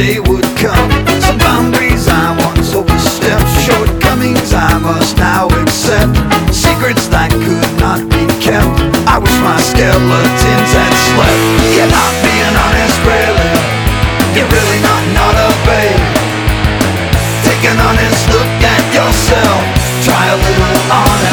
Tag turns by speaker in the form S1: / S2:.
S1: day would come. Some boundaries I once overstepped, shortcomings I must now accept, secrets that could not be kept. I wish my skeletons had slept. You're not being honest, really. You're really not a babe. Take an honest look at yourself. Try a little honest.